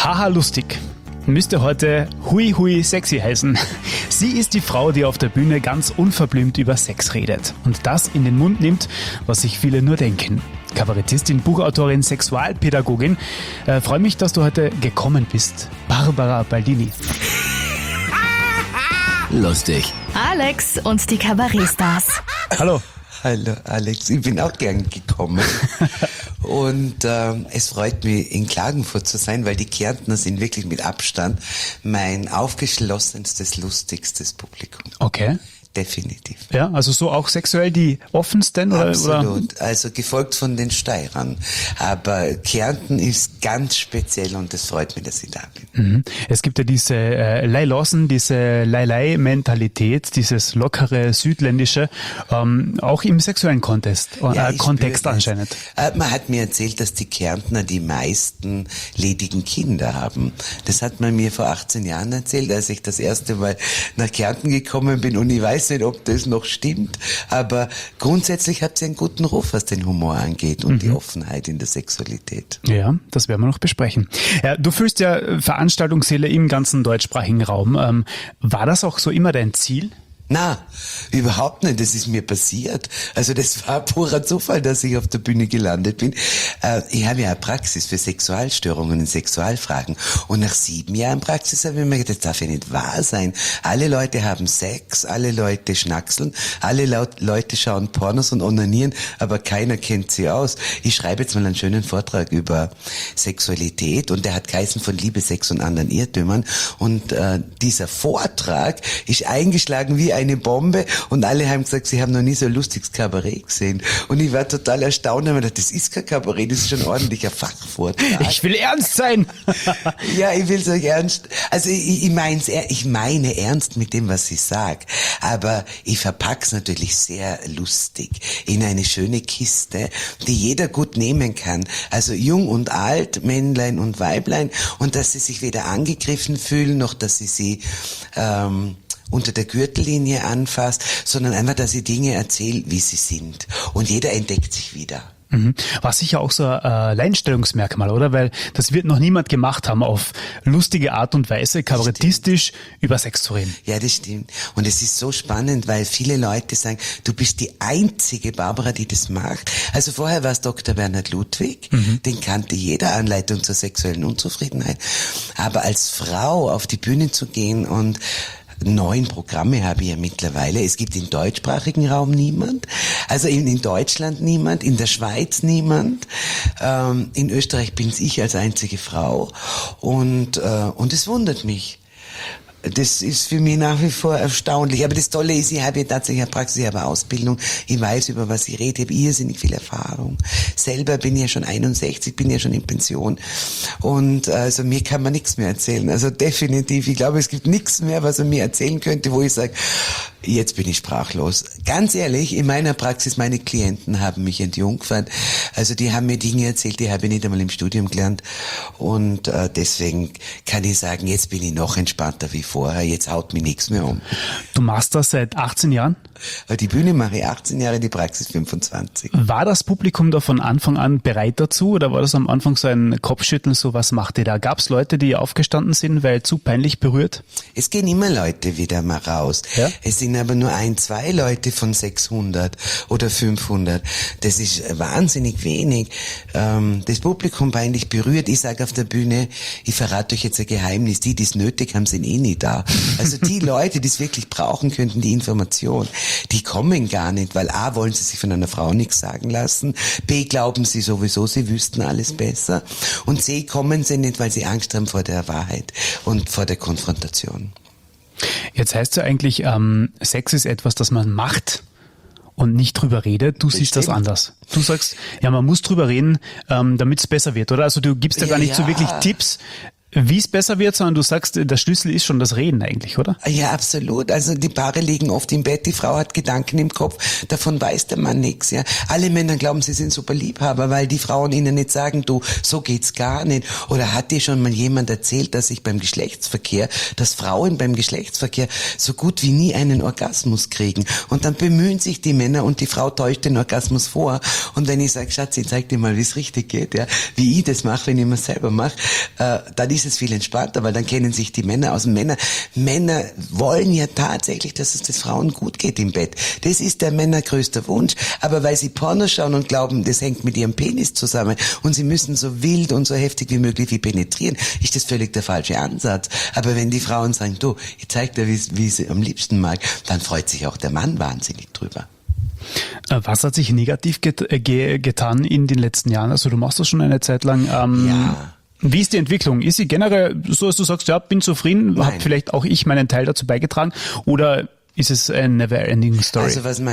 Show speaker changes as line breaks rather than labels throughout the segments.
Haha lustig. Müsste heute Hui Hui Sexy heißen. Sie ist die Frau, die auf der Bühne ganz unverblümt über Sex redet und das in den Mund nimmt, was sich viele nur denken. Kabarettistin, Buchautorin, Sexualpädagogin. Freue mich, dass du heute gekommen bist. Barbara Baldini.
Lustig.
Alex und die Kabarettstars.
Hallo.
Hallo Alex, ich bin auch gern gekommen und es freut mich, in Klagenfurt zu sein, weil die Kärntner sind wirklich mit Abstand mein aufgeschlossenstes, lustigstes Publikum.
Okay.
Definitiv.
Ja, also so auch sexuell die offensten?
Absolut, also gefolgt von den Steirern. Aber Kärnten ist ganz speziell und es freut mich, dass ich da bin.
Es gibt ja diese Lei Lawson, diese Lei-Lei-Mentalität, dieses lockere Südländische, auch im sexuellen Kontext anscheinend.
Man hat mir erzählt, dass die Kärntner die meisten ledigen Kinder haben. Das hat man mir vor 18 Jahren erzählt, als ich das erste Mal nach Kärnten gekommen bin und ich weiß nicht, ob das noch stimmt, aber grundsätzlich hat sie einen guten Ruf, was den Humor angeht und die Offenheit in der Sexualität.
Ja, das werden wir noch besprechen. Ja, du führst ja Veranstaltungssäle im ganzen deutschsprachigen Raum. War das auch so immer dein Ziel?
Na, überhaupt nicht. Das ist mir passiert. Also das war purer Zufall, dass ich auf der Bühne gelandet bin. Ich habe ja eine Praxis für Sexualstörungen und Sexualfragen. Und nach 7 Jahren Praxis habe ich mir gedacht, das darf ja nicht wahr sein. Alle Leute haben Sex, alle Leute schnackseln, alle Leute schauen Pornos und onanieren, aber keiner kennt sie aus. Ich schreibe jetzt mal einen schönen Vortrag über Sexualität und der hat geheißen von Liebe, Sex und anderen Irrtümern. Und dieser Vortrag ist eingeschlagen wie eine Bombe und alle haben gesagt, sie haben noch nie so ein lustiges Kabarett gesehen. Und ich war total erstaunt und habe gedacht, das ist kein Kabarett, das ist schon ein ordentlicher Fachvortrag.
Ich will ernst sein.
Ja, ich will so ernst. Also ich meine ernst mit dem, was ich sag. Aber ich verpack's natürlich sehr lustig in eine schöne Kiste, die jeder gut nehmen kann. Also jung und alt, Männlein und Weiblein. Und dass sie sich weder angegriffen fühlen, noch dass sie unter der Gürtellinie anfasst, sondern einfach, dass ich Dinge erzähle, wie sie sind. Und jeder entdeckt sich wieder.
War sicher auch so ein Alleinstellungsmerkmal, oder? Weil das wird noch niemand gemacht haben, auf lustige Art und Weise, kabarettistisch über Sex zu reden.
Ja, das stimmt. Und es ist so spannend, weil viele Leute sagen, du bist die einzige Barbara, die das macht. Also vorher war es Dr. Bernhard Ludwig, den kannte jeder, Anleitung zur sexuellen Unzufriedenheit. Aber als Frau auf die Bühne zu gehen und 9 Programme habe ich ja mittlerweile. Es gibt im deutschsprachigen Raum niemand, also in Deutschland niemand, in der Schweiz niemand, in Österreich bin ich als einzige Frau und es wundert mich. Das ist für mich nach wie vor erstaunlich. Aber das Tolle ist, ich habe ja tatsächlich eine Praxis, ich habe eine Ausbildung, ich weiß, über was ich rede, ich habe irrsinnig viel Erfahrung. Selber bin ich ja schon 61, bin ja schon in Pension. Und also mir kann man nichts mehr erzählen. Also definitiv, ich glaube, es gibt nichts mehr, was er mir erzählen könnte, wo ich sage, jetzt bin ich sprachlos. Ganz ehrlich, in meiner Praxis, meine Klienten haben mich entjungfert. Also die haben mir Dinge erzählt, die habe ich nicht einmal im Studium gelernt. Und deswegen kann ich sagen, jetzt bin ich noch entspannter wie vorher. Jetzt haut mich nichts mehr um.
Du machst das seit 18 Jahren?
Die Bühne mache ich 18 Jahre, die Praxis 25.
War das Publikum da von Anfang an bereit dazu oder war das am Anfang so ein Kopfschütteln, so was macht ihr da? Gab es Leute, die aufgestanden sind, weil zu peinlich berührt?
Es gehen immer Leute wieder mal raus. Ja? Es sind aber nur 1-2 Leute von 600 oder 500. Das ist wahnsinnig wenig. Das Publikum peinlich berührt. Ich sage auf der Bühne, ich verrate euch jetzt ein Geheimnis, die es nötig haben, sind eh nie da. Also die Leute, die es wirklich brauchen könnten, die Information, die kommen gar nicht, weil A, wollen sie sich von einer Frau nichts sagen lassen, B, glauben sie sowieso, sie wüssten alles besser und C, kommen sie nicht, weil sie Angst haben vor der Wahrheit und vor der Konfrontation.
Jetzt heißt es ja eigentlich, Sex ist etwas, das man macht und nicht drüber redet. Du siehst das anders. Du sagst, ja, man muss drüber reden, damit es besser wird, oder? Also du gibst ja gar nicht so wirklich Tipps, wie es besser wird, sondern du sagst, der Schlüssel ist schon das Reden eigentlich, oder?
Ja, absolut. Also die Paare liegen oft im Bett, die Frau hat Gedanken im Kopf, davon weiß der Mann nichts. Ja. Alle Männer glauben, sie sind super Liebhaber, weil die Frauen ihnen nicht sagen, du, so geht's gar nicht. Oder hat dir schon mal jemand erzählt, dass dass Frauen beim Geschlechtsverkehr so gut wie nie einen Orgasmus kriegen. Und dann bemühen sich die Männer und die Frau täuscht den Orgasmus vor. Und wenn ich sage, Schatz, ich zeig dir mal, wie es richtig geht, ja, wie ich das mache, wenn ich mir selber mache, dann ist ist es viel entspannter, weil dann kennen sich die Männer aus. Männer wollen ja tatsächlich, dass es den Frauen gut geht im Bett. Das ist der Männer größter Wunsch. Aber weil sie Porno schauen und glauben, das hängt mit ihrem Penis zusammen und sie müssen so wild und so heftig wie möglich wie penetrieren, ist das völlig der falsche Ansatz. Aber wenn die Frauen sagen, du, ich zeig dir, wie sie am liebsten mag, dann freut sich auch der Mann wahnsinnig drüber.
Was hat sich negativ getan in den letzten Jahren? Also du machst das schon eine Zeit lang.
Ja.
Wie ist die Entwicklung? Ist sie generell so, dass du sagst, ja, bin zufrieden, habe vielleicht auch ich meinen Teil dazu beigetragen? Oder ist es eine never-ending Story?
Also was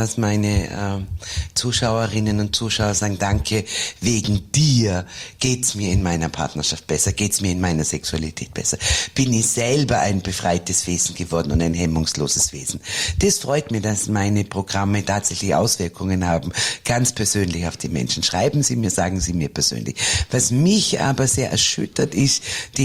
meine Zuschauerinnen und Zuschauer sagen, danke, wegen dir geht's mir in meiner Partnerschaft besser, geht's mir in meiner Sexualität besser. Bin ich selber ein befreites Wesen geworden und ein hemmungsloses Wesen. Das freut mich, dass meine Programme tatsächlich Auswirkungen haben, ganz persönlich auf die Menschen. Schreiben Sie mir, sagen Sie mir persönlich. Was mich aber sehr erschüttert, ist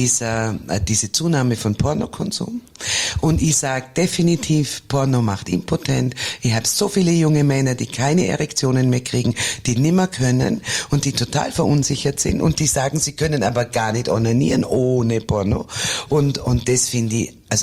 diese Zunahme von Pornokonsum. Und ich sage definitiv, Porno macht impotent. Ich habe so viele junge Männer, die keine Erektionen mehr kriegen, die nimmer können und die total verunsichert sind und die sagen, sie können aber gar nicht onanieren ohne Porno. Und das finde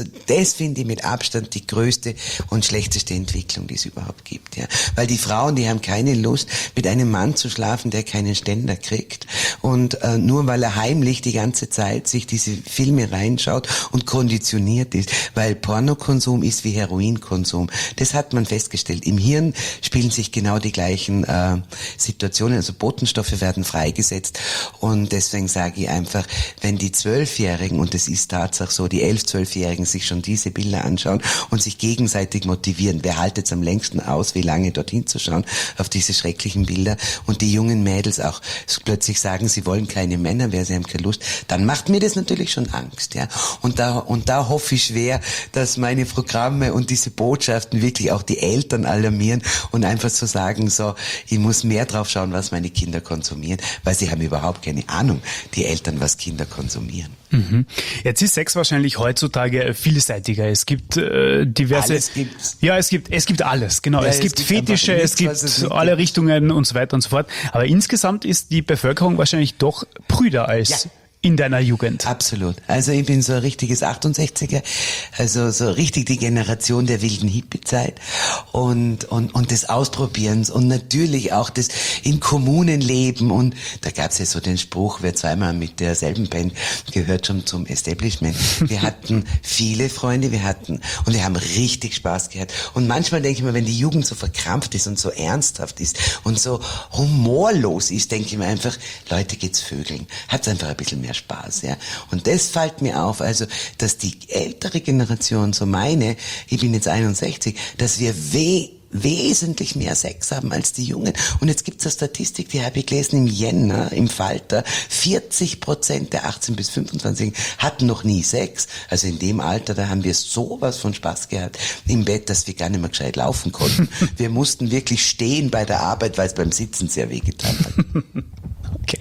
ich mit Abstand die größte und schlechteste Entwicklung, die es überhaupt gibt, ja. Weil die Frauen, die haben keine Lust, mit einem Mann zu schlafen, der keinen Ständer kriegt. Und nur weil er heimlich die ganze Zeit sich diese Filme reinschaut und konditioniert ist. Weil Pornokonsum ist wie Heroinkonsum. Das hat man festgestellt. Im Hirn spielen sich genau die gleichen Situationen. Also Botenstoffe werden freigesetzt. Und deswegen sage ich einfach, wenn die 12-Jährigen, und das ist Tatsache so, die 11-, 12-Jährigen sich schon diese Bilder anschauen und sich gegenseitig motivieren. Wer haltet es am längsten aus, wie lange dorthin zu schauen, auf diese schrecklichen Bilder? Und die jungen Mädels auch plötzlich sagen, sie wollen keine Männer mehr, sie haben keine Lust. Dann macht mir das natürlich schon Angst, ja. Und da hoffe ich schwer, dass meine Programme und diese Botschaften wirklich auch die Eltern alarmieren und einfach so sagen, so, ich muss mehr drauf schauen, was meine Kinder konsumieren, weil sie haben überhaupt keine Ahnung, die Eltern, was Kinder konsumieren.
Mhm. Jetzt ist Sex wahrscheinlich heutzutage vielseitiger. Es gibt diverse.
Alles gibt's.
Ja, es gibt alles. Genau,
Ja,
es gibt Fetische, es gibt alle Richtungen und so weiter und so fort. Aber insgesamt ist die Bevölkerung wahrscheinlich doch prüder als in deiner Jugend.
Absolut. Also ich bin so ein richtiges 68er, also so richtig die Generation der wilden Hippie-Zeit und des Ausprobierens und natürlich auch das in Kommunen leben und da gab's ja so den Spruch, wer zweimal mit derselben Band gehört schon zum Establishment. Wir hatten viele Freunde, wir haben richtig Spaß gehabt und manchmal denke ich mir, wenn die Jugend so verkrampft ist und so ernsthaft ist und so humorlos ist, denke ich mir einfach, Leute, geht's vögeln. Hat's einfach ein bisschen mehr Spaß, ja. Und das fällt mir auf, also, dass die ältere Generation, so meine, ich bin jetzt 61, dass wir wesentlich mehr Sex haben als die Jungen. Und jetzt gibt's eine Statistik, die habe ich gelesen im Jänner, im Falter, 40% der 18- bis 25-Jährigen hatten noch nie Sex. Also in dem Alter, da haben wir sowas von Spaß gehabt im Bett, dass wir gar nicht mehr gescheit laufen konnten. Wir mussten wirklich stehen bei der Arbeit, weil es beim Sitzen sehr wehgetan hat.
Okay.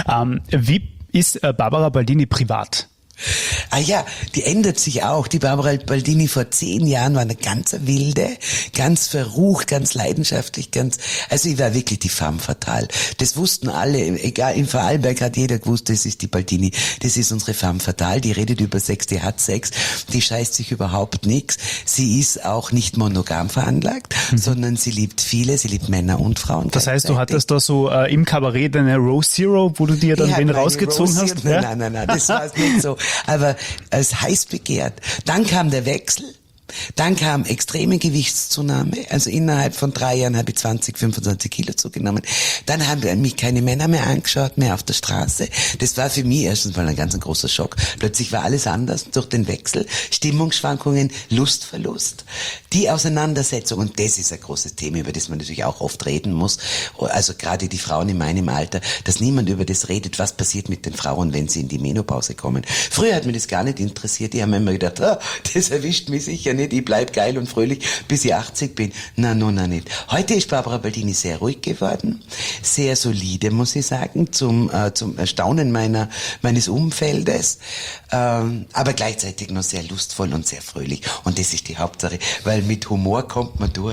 Wie ist Barbara Baldini privat?
Ah ja, die ändert sich auch. Die Barbara Baldini vor 10 Jahren war eine ganz wilde, ganz verrucht, ganz leidenschaftlich, also ich war wirklich die femme fatale. Das wussten alle, egal, in Vorarlberg hat jeder gewusst, das ist die Baldini, das ist unsere femme fatale, die redet über Sex, die hat Sex, die scheißt sich überhaupt nichts. Sie ist auch nicht monogam veranlagt, sondern sie liebt viele, sie liebt Männer und Frauen.
Das heißt, du hattest da so im Kabarett eine Rose Zero, wo du dir dann wen rausgezogen hast? Ja?
Nein, das war nicht so. Aber als heiß begehrt. Dann kam der Wechsel. Dann kam extreme Gewichtszunahme, also innerhalb von 3 Jahren habe ich 20, 25 Kilo zugenommen. Dann haben mich keine Männer mehr angeschaut, mehr auf der Straße. Das war für mich erstens mal ein ganz großer Schock. Plötzlich war alles anders durch den Wechsel, Stimmungsschwankungen, Lustverlust, die Auseinandersetzung. Und das ist ein großes Thema, über das man natürlich auch oft reden muss. Also gerade die Frauen in meinem Alter, dass niemand über das redet, was passiert mit den Frauen, wenn sie in die Menopause kommen. Früher hat mir das gar nicht interessiert. Die haben immer gedacht, das erwischt mich sicher nicht, ich bleib geil und fröhlich, bis ich 80 bin. Na, nicht. Heute ist Barbara Baldini sehr ruhig geworden, sehr solide, muss ich sagen, zum Erstaunen meines Umfeldes, aber gleichzeitig noch sehr lustvoll und sehr fröhlich. Und das ist die Hauptsache, weil mit Humor kommt man durch.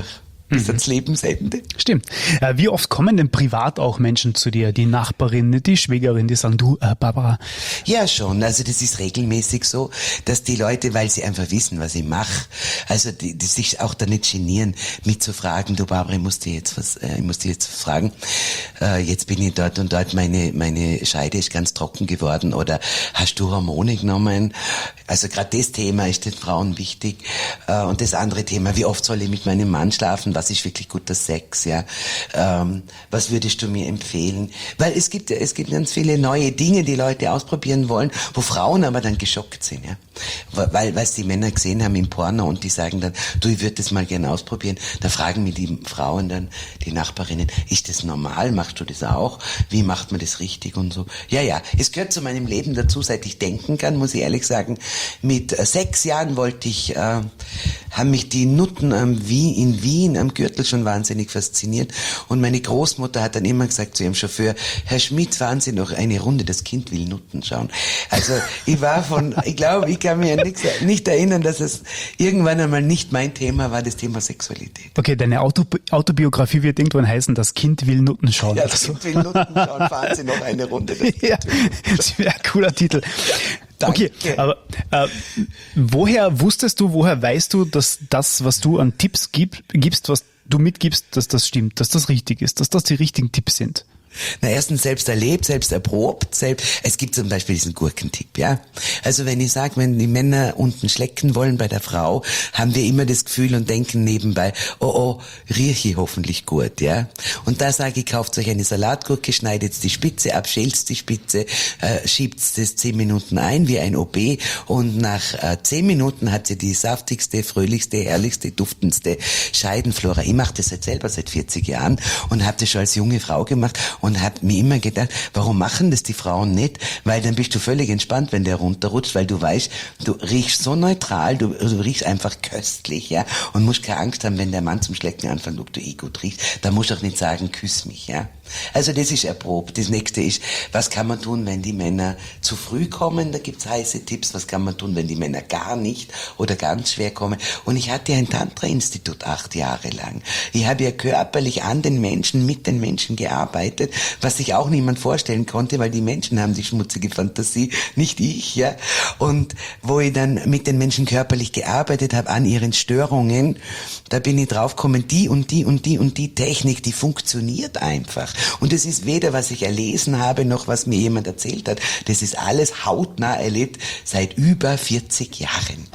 bis ans Lebensende.
Stimmt. Wie oft kommen denn privat auch Menschen zu dir, die Nachbarin, die Schwägerin, die sagen, du, Barbara?
Ja, schon. Also das ist regelmäßig so, dass die Leute, weil sie einfach wissen, was ich mache, also die sich auch da nicht genieren, mich zu fragen, du Barbara, ich muss dir jetzt fragen, jetzt bin ich dort und dort, meine Scheide ist ganz trocken geworden oder hast du Hormone genommen? Also gerade das Thema ist den Frauen wichtig. Und das andere Thema, wie oft soll ich mit meinem Mann schlafen? Was ist wirklich guter Sex? Ja, was würdest du mir empfehlen? Weil es gibt ganz viele neue Dinge, die Leute ausprobieren wollen, wo Frauen aber dann geschockt sind, ja, weil es die Männer gesehen haben im Porno und die sagen dann, du, ich würde das mal gerne ausprobieren. Da fragen mich die Frauen dann, die Nachbarinnen, ist das normal? Machst du das auch? Wie macht man das richtig und so? Ja, es gehört zu meinem Leben dazu, seit ich denken kann, muss ich ehrlich sagen. Mit 6 Jahren haben mich die Nutten in Wien am Gürtel schon wahnsinnig fasziniert. Und meine Großmutter hat dann immer gesagt zu ihrem Chauffeur, Herr Schmidt, fahren Sie noch eine Runde, das Kind will Nutten schauen. Also ich glaube, ich kann mich ja nicht erinnern, dass es irgendwann einmal nicht mein Thema war, das Thema Sexualität.
Okay, deine Autobiografie wird irgendwann heißen, das Kind will Nutten schauen.
Ja, das Kind will Nutten schauen, fahren Sie noch eine Runde.
Ja, das wäre ein cooler Titel.
Danke.
Okay, aber woher weißt du, dass das, was du an Tipps gibst, was du mitgibst, dass das stimmt, dass das richtig ist, dass das die richtigen Tipps sind?
Na, erstens selbst erlebt, selbst erprobt, es gibt zum Beispiel diesen Gurkentipp, ja. Also wenn ich sage, wenn die Männer unten schlecken wollen bei der Frau, haben wir immer das Gefühl und denken nebenbei, oh, rieche ich hoffentlich gut, ja. Und da sage ich, kauft euch eine Salatgurke, schneidet die Spitze ab, schälzt die Spitze, schiebt das 10 Minuten ein wie ein OB und nach 10 Minuten hat sie die saftigste, fröhlichste, herrlichste, duftendste Scheidenflora. Ich mache das selber seit 40 Jahren und habe das schon als junge Frau gemacht und habe mir immer gedacht, warum machen das die Frauen nicht? Weil dann bist du völlig entspannt, wenn der runterrutscht, weil du weißt, du riechst so neutral, du riechst einfach köstlich, ja, und musst keine Angst haben, wenn der Mann zum Schlecken anfängt, ob du gut riechst. Da musst du auch nicht sagen, küss mich, ja. Also das ist erprobt. Das nächste ist, was kann man tun, wenn die Männer zu früh kommen? Da gibt's heiße Tipps. Was kann man tun, wenn die Männer gar nicht oder ganz schwer kommen? Und ich hatte ein Tantra-Institut 8 Jahre lang. Ich habe ja körperlich an den Menschen, mit den Menschen gearbeitet, was sich auch niemand vorstellen konnte, weil die Menschen haben die schmutzige Fantasie, nicht ich, ja. Und wo ich dann mit den Menschen körperlich gearbeitet habe an ihren Störungen, da bin ich draufgekommen, die und die Technik, die funktioniert einfach. Und das ist weder, was ich erlesen habe, noch was mir jemand erzählt hat. Das ist alles hautnah erlebt seit über 40 Jahren.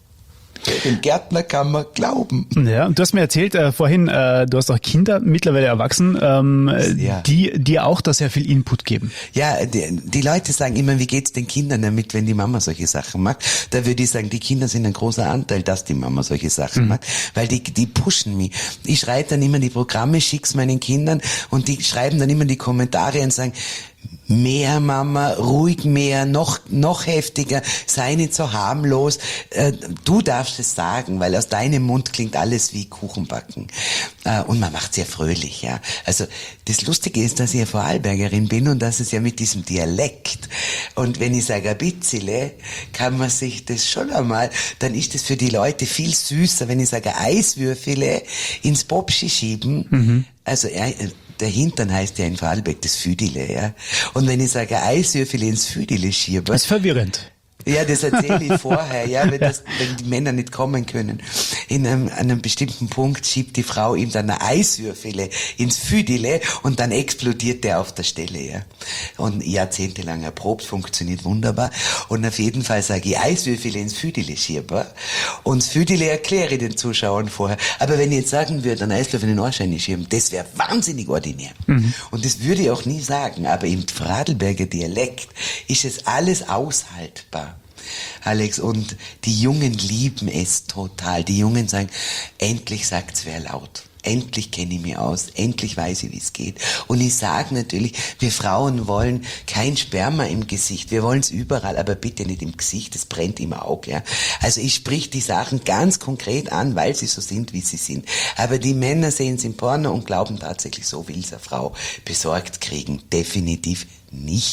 Dem Gärtner kann man glauben.
Ja, und du hast mir erzählt vorhin, du hast auch Kinder, mittlerweile erwachsen,
Ja.
die dir auch da sehr viel Input geben.
Ja, die Leute sagen immer, wie geht's den Kindern damit, wenn die Mama solche Sachen macht? Da würde ich sagen, die Kinder sind ein großer Anteil, dass die Mama solche Sachen macht, weil die pushen mich. Ich schreibe dann immer die Programme, schick's meinen Kindern und die schreiben dann immer die Kommentare und sagen, mehr Mama, ruhig mehr, noch heftiger, sei nicht so harmlos. Du darfst es sagen, weil aus deinem Mund klingt alles wie Kuchenbacken. Und man macht sehr fröhlich, ja. Also das Lustige ist, dass ich ja Vorarlbergerin bin und dass es ja mit diesem Dialekt. Und wenn ich sage ein bitzele, kann man sich das schon einmal, dann ist es für die Leute viel süßer, wenn ich sage Eiswürfele ins Popschi schieben. Also der Hintern heißt ja in Vorarlberg das Füdile, ja. Und wenn ich sage Eiswürfel ins Füdile schiebe.
Das ist verwirrend.
Ja, das erzähle ich vorher, ja, wenn die Männer nicht kommen können. An einem bestimmten Punkt schiebt die Frau ihm dann eine Eiswürfele ins Füdile und dann explodiert der auf der Stelle, ja. Und jahrzehntelang erprobt, funktioniert wunderbar. Und auf jeden Fall sage ich Eiswürfele ins Füdile schieben. Und das Füdile erkläre ich den Zuschauern vorher. Aber wenn ich jetzt sagen würde, einen Eiswürfel in den Ohrschein schieben, das wäre wahnsinnig ordinär. Und das würde ich auch nie sagen. Aber im Vorarlberger Dialekt ist es alles aushaltbar. Alex, und die Jungen lieben es total. Die Jungen sagen, endlich sagt's wer laut. Endlich kenne ich mich aus. Endlich weiß ich, wie es geht. Und ich sage natürlich, wir Frauen wollen kein Sperma im Gesicht. Wir wollen es überall, aber bitte nicht im Gesicht. Das brennt im Auge, ja. Also ich sprich die Sachen ganz konkret an, weil sie so sind, wie sie sind. Aber die Männer sehen es im Porno und glauben tatsächlich, so will es eine Frau besorgt kriegen. Definitiv nicht.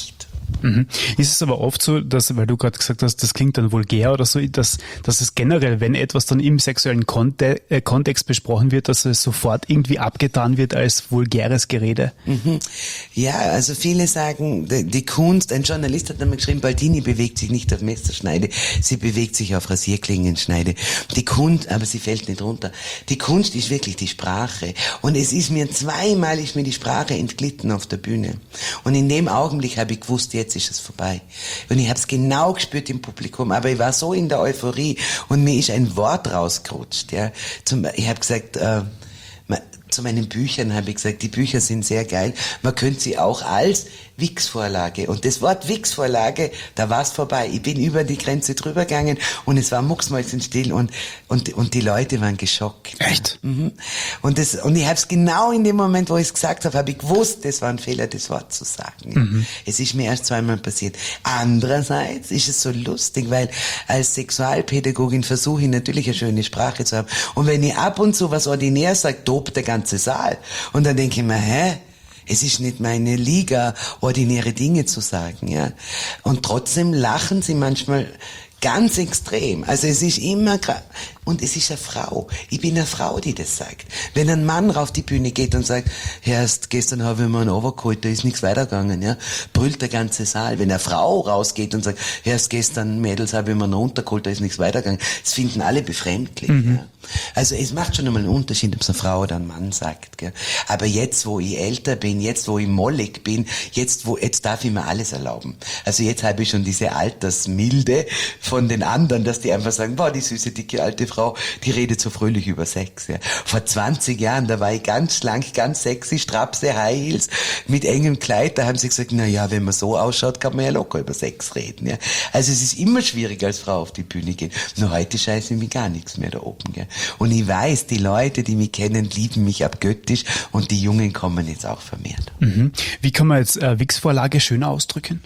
Mhm. Ist es aber oft so, dass, weil du gerade gesagt hast, das klingt dann vulgär oder so, dass es generell, wenn etwas dann im sexuellen Kontext besprochen wird, dass es sofort irgendwie abgetan wird als vulgäres Gerede?
Mhm. Ja, also viele sagen, die Kunst, ein Journalist hat einmal geschrieben, Baldini bewegt sich nicht auf Messerschneide, sie bewegt sich auf Rasierklingenschneide. Die Kunst, aber sie fällt nicht runter. Die Kunst ist wirklich die Sprache. Und es ist mir zweimal die Sprache entglitten auf der Bühne. Und in dem Augenblick habe ich gewusst, jetzt ist es vorbei. Und ich habe es genau gespürt im Publikum, aber ich war so in der Euphorie und mir ist ein Wort rausgerutscht. Ja. Ich habe gesagt, zu meinen Büchern habe ich gesagt, die Bücher sind sehr geil, man könnte sie auch als Wix-Vorlage. Und das Wort Wix-Vorlage, da war es vorbei. Ich bin über die Grenze drüber gegangen und es war mucksmäuschenstill und die Leute waren geschockt.
Echt?
Mhm. Und ich habe es genau in dem Moment, wo ich es gesagt habe, habe ich gewusst, das war ein Fehler, das Wort zu sagen. Mhm. Es ist mir erst zweimal passiert. Andererseits ist es so lustig, weil als Sexualpädagogin versuche ich natürlich eine schöne Sprache zu haben. Und wenn ich ab und zu was ordinär sage, tobt der ganze Saal. Und dann denke ich mir, es ist nicht meine Liga, ordinäre Dinge zu sagen, ja. Und trotzdem lachen sie manchmal ganz extrem. Also es ist immer, und es ist eine Frau. Ich bin eine Frau, die das sagt. Wenn ein Mann rauf die Bühne geht und sagt, erst gestern habe ich mir einen overgeholt, da ist nichts weitergegangen, ja, brüllt der ganze Saal. Wenn eine Frau rausgeht und sagt, erst gestern, Mädels, habe ich mir einen runtergeholt, da ist nichts weitergegangen, das finden alle befremdlich, ja. Also es macht schon einmal einen Unterschied, ob es eine Frau oder ein Mann sagt, gell. Aber jetzt, wo ich älter bin, jetzt, wo ich mollig bin, jetzt darf ich mir alles erlauben. Also jetzt habe ich schon diese Altersmilde von den anderen, dass die einfach sagen, boah, die süße, dicke, alte Frau, die redet so fröhlich über Sex, ja. Vor 20 Jahren, da war ich ganz schlank, ganz sexy, Strapse, High Heels, mit engem Kleid, da haben sie gesagt, na ja, wenn man so ausschaut, kann man ja locker über Sex reden, ja. Also es ist immer schwierig, als Frau auf die Bühne gehen. Nur heute scheiße ich mich gar nichts mehr da oben, gell. Und ich weiß, die Leute, die mich kennen, lieben mich abgöttisch und die Jungen kommen jetzt auch vermehrt.
Mhm. Wie kann man jetzt Wix-Vorlage schön ausdrücken?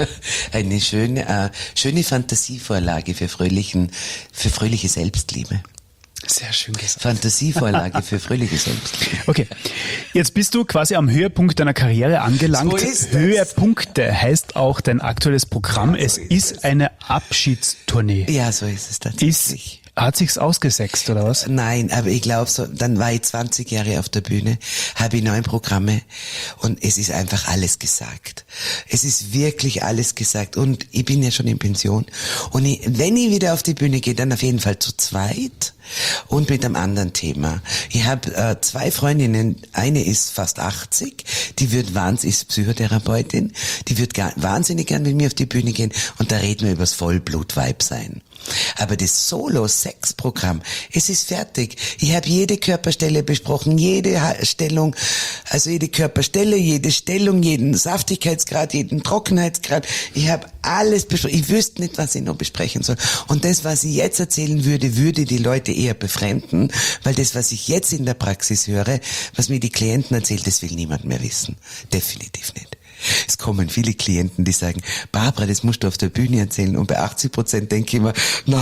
Eine schöne Fantasievorlage für fröhliche Selbstliebe.
Sehr schön gesagt.
Fantasievorlage für fröhliche Selbstliebe.
Okay, jetzt bist du quasi am Höhepunkt deiner Karriere angelangt.
So ist es.
Höhepunkte heißt auch dein aktuelles Programm. Es ist eine Abschiedstournee.
Ja, so ist es tatsächlich.
Hat sich's ausgesext, oder was?
Nein, aber ich glaube so, dann war ich 20 Jahre auf der Bühne, habe ich 9 Programme und es ist einfach alles gesagt. Es ist wirklich alles gesagt und ich bin ja schon in Pension und wenn ich wieder auf die Bühne gehe, dann auf jeden Fall zu zweit und mit einem anderen Thema. Ich habe 2 Freundinnen, eine ist fast 80, die ist Psychotherapeutin, die wird wahnsinnig gern mit mir auf die Bühne gehen und da reden wir über das Vollblut-Weibsein. Aber das Solo-Sex-Programm, es ist fertig. Ich habe jede Körperstelle besprochen, jede Stellung, also jede Körperstelle, jede Stellung, jeden Saftigkeitsgrad, jeden Trockenheitsgrad. Ich habe alles besprochen. Ich wüsste nicht, was ich noch besprechen soll. Und das, was ich jetzt erzählen würde die Leute eher befremden, weil das, was ich jetzt in der Praxis höre, was mir die Klienten erzählen, das will niemand mehr wissen. Definitiv nicht. Es kommen viele Klienten, die sagen, Barbara, das musst du auf der Bühne erzählen. Und bei 80% denke ich immer,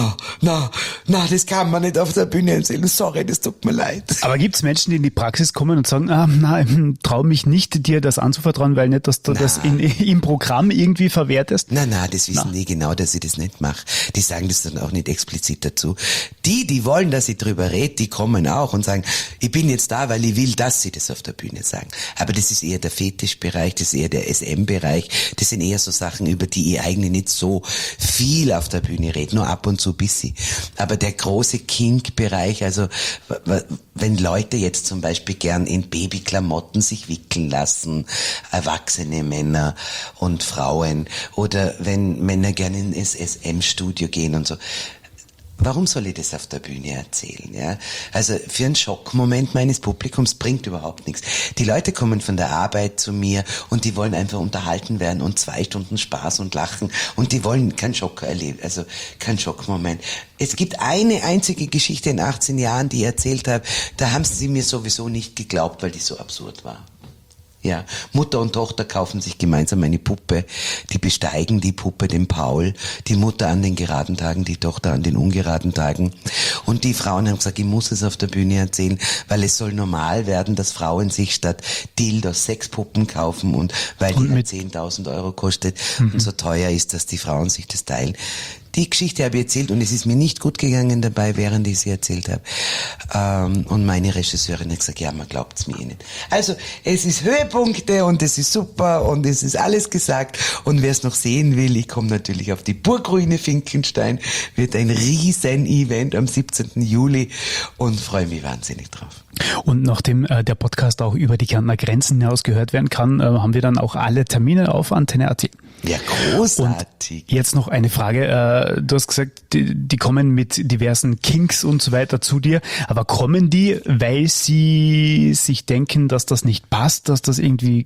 na, das kann man nicht auf der Bühne erzählen. Sorry, das tut mir leid.
Aber gibt's Menschen, die in die Praxis kommen und sagen, ich traue mich nicht, dir das anzuvertrauen, weil nicht, dass du das im Programm irgendwie verwertest?
Na, das wissen die genau, dass ich das nicht mache. Die sagen das dann auch nicht explizit dazu. Die wollen, dass ich drüber rede, die kommen auch und sagen, ich bin jetzt da, weil ich will, dass sie das auf der Bühne sagen. Aber das ist eher der Fetischbereich, das ist eher der SM-Bereich, das sind eher so Sachen, über die ich eigentlich nicht so viel auf der Bühne rede, nur ab und zu bisschen. Aber der große Kink-Bereich, also wenn Leute jetzt zum Beispiel gern in Babyklamotten sich wickeln lassen, erwachsene Männer und Frauen, oder wenn Männer gerne ins SM-Studio gehen und so. Warum soll ich das auf der Bühne erzählen? Ja? Also für einen Schockmoment meines Publikums bringt überhaupt nichts. Die Leute kommen von der Arbeit zu mir und die wollen einfach unterhalten werden und 2 Stunden Spaß und Lachen und die wollen keinen Schock erleben, also keinen Schockmoment. Es gibt eine einzige Geschichte in 18 Jahren, die ich erzählt habe, da haben sie mir sowieso nicht geglaubt, weil die so absurd war. Ja, Mutter und Tochter kaufen sich gemeinsam eine Puppe, die besteigen die Puppe, den Paul, die Mutter an den geraden Tagen, die Tochter an den ungeraden Tagen. Und die Frauen haben gesagt, ich muss es auf der Bühne erzählen, weil es soll normal werden, dass Frauen sich statt Dildos Sexpuppen kaufen und weil die 10.000 Euro kostet und so teuer ist, dass die Frauen sich das teilen. Die Geschichte habe ich erzählt und es ist mir nicht gut gegangen dabei, während ich sie erzählt habe. Und meine Regisseurin hat gesagt, ja, man glaubt's mir nicht. Also, es ist Höhepunkte und es ist super und es ist alles gesagt. Und wer es noch sehen will, ich komme natürlich auf die Burgruine Finkenstein, wird ein riesen Event am 17. Juli und freue mich wahnsinnig drauf.
Und nachdem der Podcast auch über die Kärntner Grenzen hinaus gehört werden kann, haben wir dann auch alle Termine auf Antenne.at.
Ja, großartig.
Und jetzt noch eine Frage. Du hast gesagt, die kommen mit diversen Kinks und so weiter zu dir. Aber kommen die, weil sie sich denken, dass das nicht passt, dass das irgendwie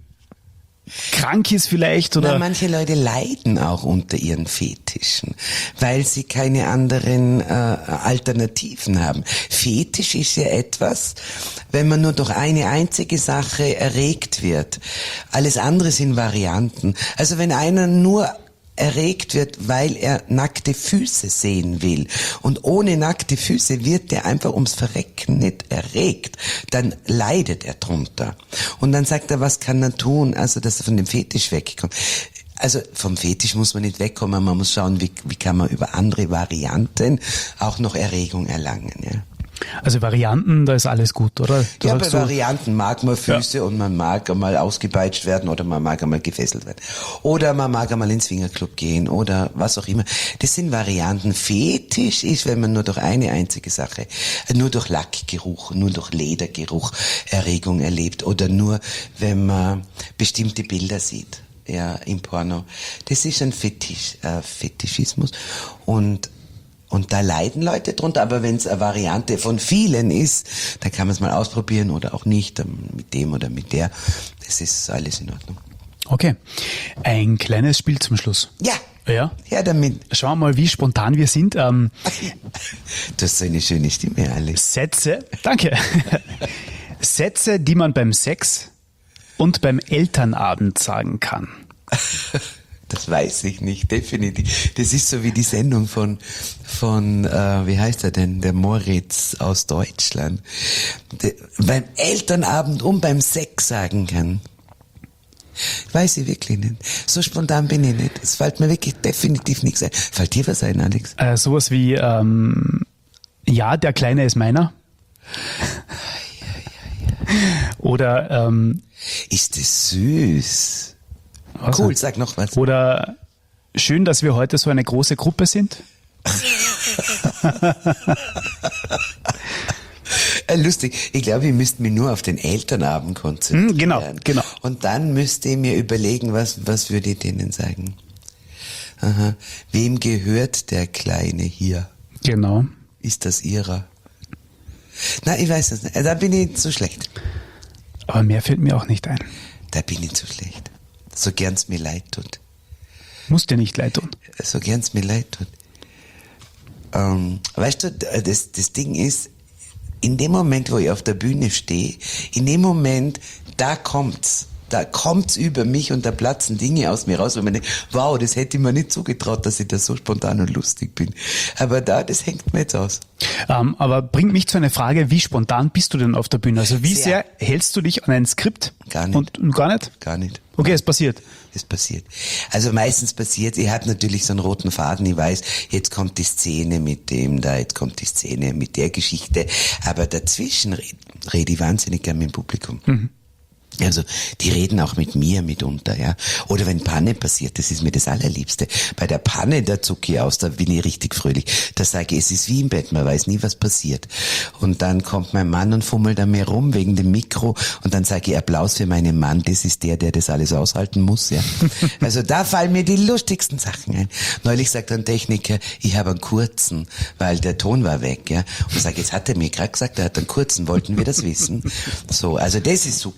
krank ist vielleicht? Oder?
Na, manche Leute leiden auch unter ihren Fetischen, weil sie keine anderen Alternativen haben. Fetisch ist ja etwas, wenn man nur durch eine einzige Sache erregt wird. Alles andere sind Varianten. Also wenn einer nur erregt wird, weil er nackte Füße sehen will. Und ohne nackte Füße wird der einfach ums Verrecken nicht erregt. Dann leidet er drunter. Und dann sagt er, was kann er tun, also dass er von dem Fetisch wegkommt. Also vom Fetisch muss man nicht wegkommen, man muss schauen, wie kann man über andere Varianten auch noch Erregung erlangen, ja.
Also Varianten, da ist alles gut, oder?
Ja, bei Varianten mag man Füße und man mag einmal ausgepeitscht werden oder man mag einmal gefesselt werden. Oder man mag einmal ins Swingerclub gehen oder was auch immer. Das sind Varianten. Fetisch ist, wenn man nur durch eine einzige Sache, nur durch Lackgeruch, nur durch Ledergeruch Erregung erlebt oder nur, wenn man bestimmte Bilder sieht, ja, im Porno. Das ist ein Fetischismus und da leiden Leute drunter, aber wenn es eine Variante von vielen ist, dann kann man es mal ausprobieren oder auch nicht, mit dem oder mit der. Das ist alles in Ordnung.
Okay. Ein kleines Spiel zum Schluss.
Ja.
Ja.
Ja, damit.
Schauen wir mal, wie spontan wir sind.
Du hast so eine schöne Stimme, Alex.
Danke. Sätze, die man beim Sex und beim Elternabend sagen kann.
Das weiß ich nicht, definitiv. Das ist so wie die Sendung von wie heißt er denn, der Moritz aus Deutschland. Beim Elternabend und beim Sex sagen kann. Weiß ich wirklich nicht. So spontan bin ich nicht. Es fällt mir wirklich definitiv nichts ein. Fällt dir was ein, Alex?
Sowas wie, ja, der Kleine ist meiner. Oder,
ist das süß. Cool, sag noch was.
Oder schön, dass wir heute so eine große Gruppe sind.
Lustig. Ich glaube, ich müsste mich nur auf den Elternabend konzentrieren.
Genau.
Und dann müsste ich mir überlegen, was würde ich denen sagen. Aha. Wem gehört der Kleine hier?
Genau.
Ist das ihrer? Na, ich weiß es nicht. Da bin ich zu schlecht.
Aber mehr fällt mir auch nicht ein.
Da bin ich zu schlecht. So gern es mir leid tut.
Muss dir nicht leid tun.
So gern es mir leid tut. Weißt du, das Ding ist, in dem Moment, wo ich auf der Bühne stehe, in dem Moment, da kommt's über mich und da platzen Dinge aus mir raus, wo man denkt, wow, das hätte ich mir nicht zugetraut, dass ich da so spontan und lustig bin. Aber das hängt mir jetzt aus.
Aber bringt mich zu einer Frage, wie spontan bist du denn auf der Bühne? Also wie sehr hältst du dich an ein Skript?
Gar nicht.
Und gar nicht?
Gar nicht.
Okay, es passiert.
Es passiert. Also meistens passiert, ich habe natürlich so einen roten Faden, ich weiß, jetzt kommt die Szene mit dem da, jetzt kommt die Szene mit der Geschichte, aber dazwischen rede ich wahnsinnig gern mit dem Publikum. Mhm. Also, die reden auch mit mir mitunter, ja. Oder wenn Panne passiert, das ist mir das Allerliebste. Bei der Panne, da zucke ich aus, da bin ich richtig fröhlich. Da sage ich, es ist wie im Bett, man weiß nie, was passiert. Und dann kommt mein Mann und fummelt an mir rum wegen dem Mikro und dann sage ich, Applaus für meinen Mann, das ist der das alles aushalten muss, ja. Also da fallen mir die lustigsten Sachen ein. Neulich sagt ein Techniker, ich habe einen kurzen, weil der Ton war weg, ja. Und ich sage, jetzt hat er mir gerade gesagt, er hat einen kurzen, wollten wir das wissen? So, also das ist super, dann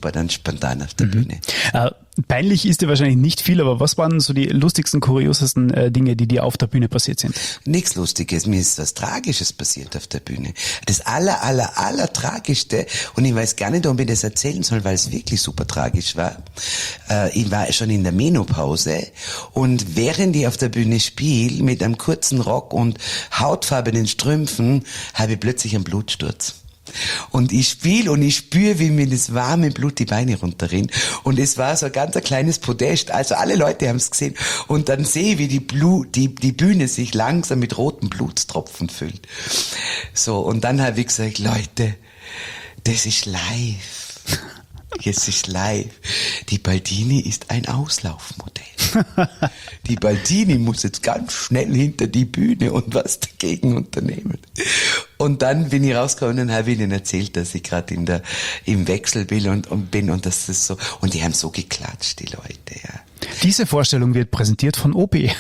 spontan auf der Bühne.
Peinlich ist dir wahrscheinlich nicht viel, aber was waren so die lustigsten, kuriosesten Dinge, die dir auf der Bühne passiert sind?
Nichts Lustiges, mir ist was Tragisches passiert auf der Bühne. Das aller Tragischste, und ich weiß gar nicht, ob ich das erzählen soll, weil es wirklich super tragisch war. Ich war schon in der Menopause und während ich auf der Bühne spiele, mit einem kurzen Rock und hautfarbenen Strümpfen, habe ich plötzlich einen Blutsturz. Und ich spiele und ich spüre, wie mir das warme Blut die Beine runterrinnt. Und es war so ein ganz kleines Podest. Also alle Leute haben es gesehen. Und dann sehe ich, wie die Bühne sich langsam mit roten Blutstropfen füllt. So, und dann habe ich gesagt, Leute, das ist live. Jetzt ist live. Die Baldini ist ein Auslaufmodell. Die Baldini muss jetzt ganz schnell hinter die Bühne und was dagegen unternehmen. Und dann bin ich rausgekommen und habe ihnen erzählt, dass ich gerade im Wechsel bin und dass das so, und die haben so geklatscht, die Leute, ja.
Diese Vorstellung wird präsentiert von OP.
Ich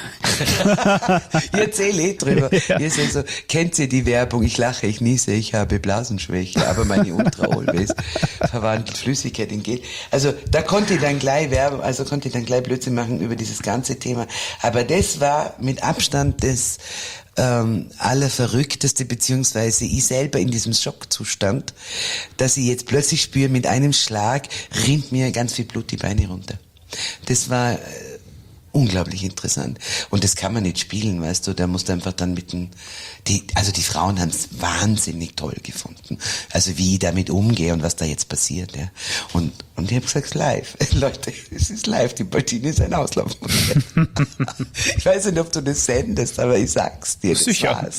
erzähle drüber. Ja. Ihr seid so, kennt ihr die Werbung? Ich lache, ich niese, ich habe Blasenschwäche, aber meine Ultraolwes verwandelt Flüssigkeit in Gel. Also da konnte ich dann gleich Blödsinn machen über dieses ganze Thema. Aber das war mit Abstand das allerverrückteste, beziehungsweise ich selber in diesem Schockzustand, dass ich jetzt plötzlich spüre, mit einem Schlag rinnt mir ganz viel Blut die Beine runter. Das war unglaublich interessant. Und das kann man nicht spielen, weißt du, da musst du einfach dann die Frauen haben es wahnsinnig toll gefunden. Also wie ich damit umgehe und was da jetzt passiert, ja. Und ich habe gesagt, live. Leute, es ist live, die Baldini ist ein Auslaufmodell. Ich weiß nicht, ob du das sendest, aber ich sag's dir, das
sicher.
War's.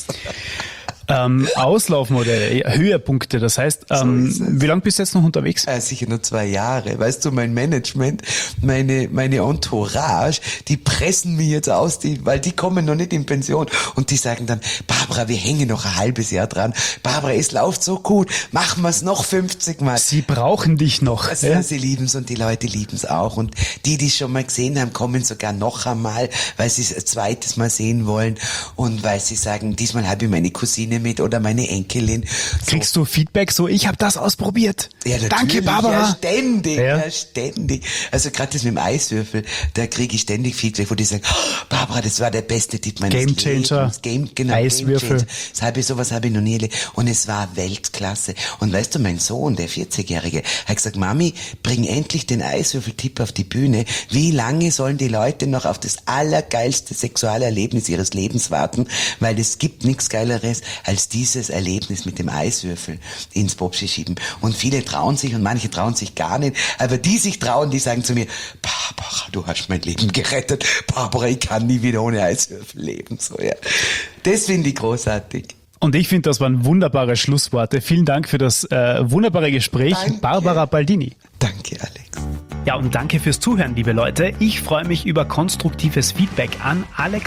Auslaufmodelle, Höhepunkte, das heißt, wie lange bist du jetzt noch unterwegs?
Sicher nur 2 Jahre. Weißt du, mein Management, meine Entourage, die pressen mich jetzt aus, weil die kommen noch nicht in Pension und die sagen dann, Barbara, wir hängen noch ein halbes Jahr dran. Barbara, es läuft so gut, machen wir es noch 50 Mal.
Sie brauchen dich noch.
Also, ja? Sie lieben's und die Leute lieben's auch und die es schon mal gesehen haben, kommen sogar noch einmal, weil sie es ein zweites Mal sehen wollen und weil sie sagen, diesmal habe ich meine Cousine mit oder meine Enkelin. So.
Kriegst du Feedback so, ich habe das ausprobiert?
Ja,
danke, Barbara.
Ja, ständig. Also gerade das mit dem Eiswürfel, da kriege ich ständig Feedback, wo die sagen, oh, Barbara, das war der beste Tipp meines
Game Changer.
Lebens.
Eiswürfel.
Sowas habe ich noch nie erlebt. Und es war Weltklasse. Und weißt du, mein Sohn, der 40-Jährige, hat gesagt, Mami, bring endlich den Eiswürfeltipp auf die Bühne. Wie lange sollen die Leute noch auf das allergeilste Sexualerlebnis ihres Lebens warten? Weil es gibt nichts Geileres als dieses Erlebnis mit dem Eiswürfel ins Popschi schieben. Und viele trauen sich und manche trauen sich gar nicht. Aber die sich trauen, die sagen zu mir, Barbara, du hast mein Leben gerettet. Barbara, ich kann nie wieder ohne Eiswürfel leben. So, ja. Das finde ich großartig.
Und ich finde, das waren wunderbare Schlussworte. Vielen Dank für das wunderbare Gespräch.
Danke.
Barbara Baldini.
Danke, Alex.
Ja, und danke fürs Zuhören, liebe Leute. Ich freue mich über konstruktives Feedback an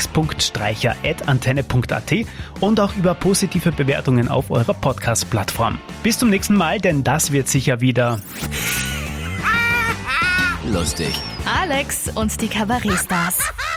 alex.streicher@antenne.at und auch über positive Bewertungen auf eurer Podcast-Plattform. Bis zum nächsten Mal, denn das wird sicher wieder
lustig.
Alex und die Kabarettstars.